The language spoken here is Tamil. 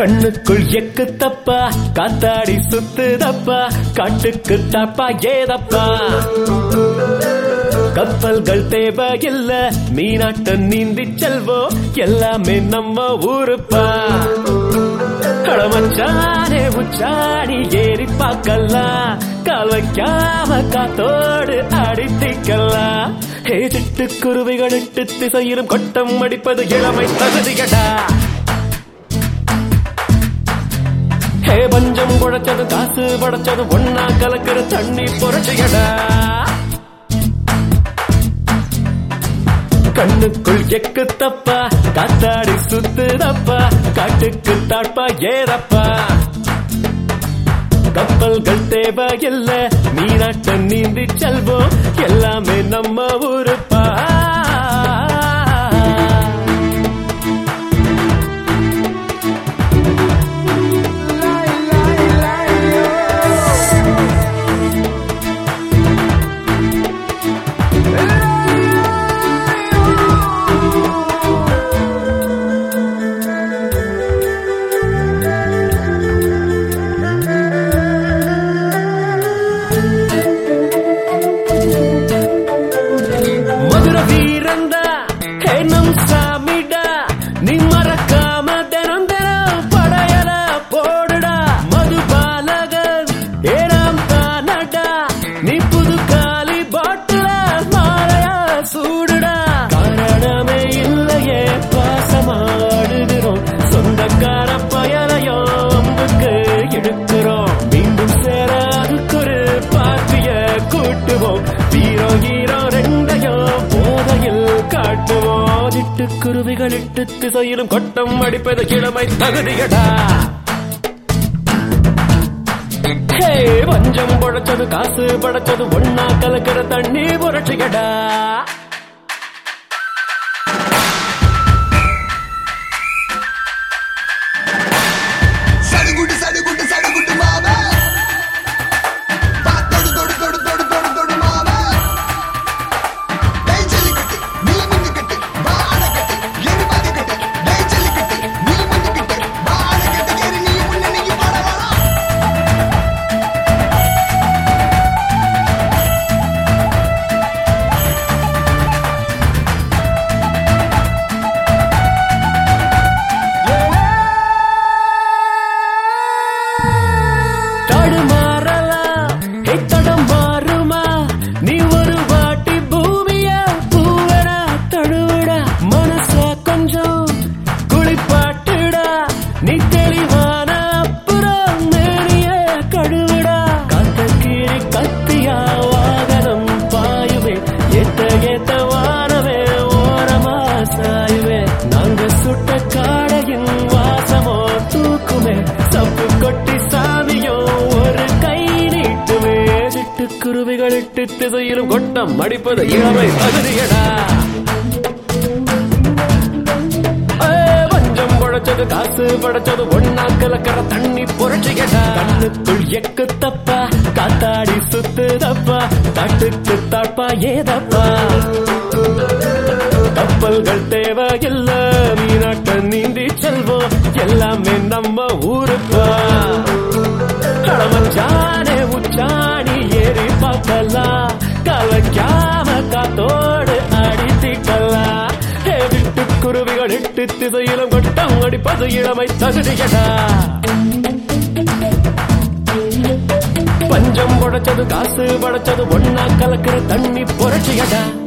கண்ணுக்குள் எக்கு தப்பா காத்தாடி சுத்துதப்பா காட்டுக்கு தாப்பா ஏதப்பா கப்பல்கள் தேவையில்ல மீனாட்டம் நீந்தி செல்வோம் எல்லாமே நம்ம ஊருப்பா கடமச்சானே உச்சாணி ஏறி பார்க்கலாம் கால் வைக்காம காத்தோடு அடித்திக்கலாம் சிட்டுக்குருவிகள் இட்டு திசையிலும் கொட்டம் அடிப்பது இளமை தகுதியடா பஞ்சம் குழைச்சது காசு படைச்சது ஒன்னா கலக்கிற தண்ணி புரட்சியடா கண்ணுக்குள் எக்கு தப்பா காத்தாடி சுத்துதப்பா காட்டுக்கு தாட்பா ஏதப்பா கப்பல்கள் தேவையில்ல மீனாட்டம் நீந்தி செல்வோம் எல்லாமே நம்ம ஊருப்பா குருவிகள் இட்டு திசையிலும் கொட்டம் அடிப்பது இளமை தகுதியடா பஞ்சம் படைச்சது காசு படைச்சது ஒன்னா கலக்கிற தண்ணி புரட்சியடா குருவிகள் இட்டு திசையிலும் கொட்டம் அடிப்பது இளமை தகுதியடா பஞ்சம் படைச்சது காசு படைச்சது ஒன்னா கலக்கிற தண்ணி புரட்சியடா கண்ணுக்குள் எக்கு தப்பா காத்தாடி சுத்துதப்பா காட்டுக்கு தாட்பா ஏதப்பா கப்பல்கள் தேவையில்ல மீனாட்டம் நீந்தி செல்வோம் எல்லாமே நம்ம ஊருப்பா கடமச்சானே உச்சாணி ஏறி பார்க்கலாம் கலக்காம காத்தோடு அடித்திக்கலாம் விட்டுக்குருவிகள் இட்டு திசையிலும் கொட்டம் அடிப்பது இளமை தகுதியடா பஞ்சம் படைச்சது காசு படைச்சது ஒன்னா கலக்கிற தண்ணி புரட்சியடா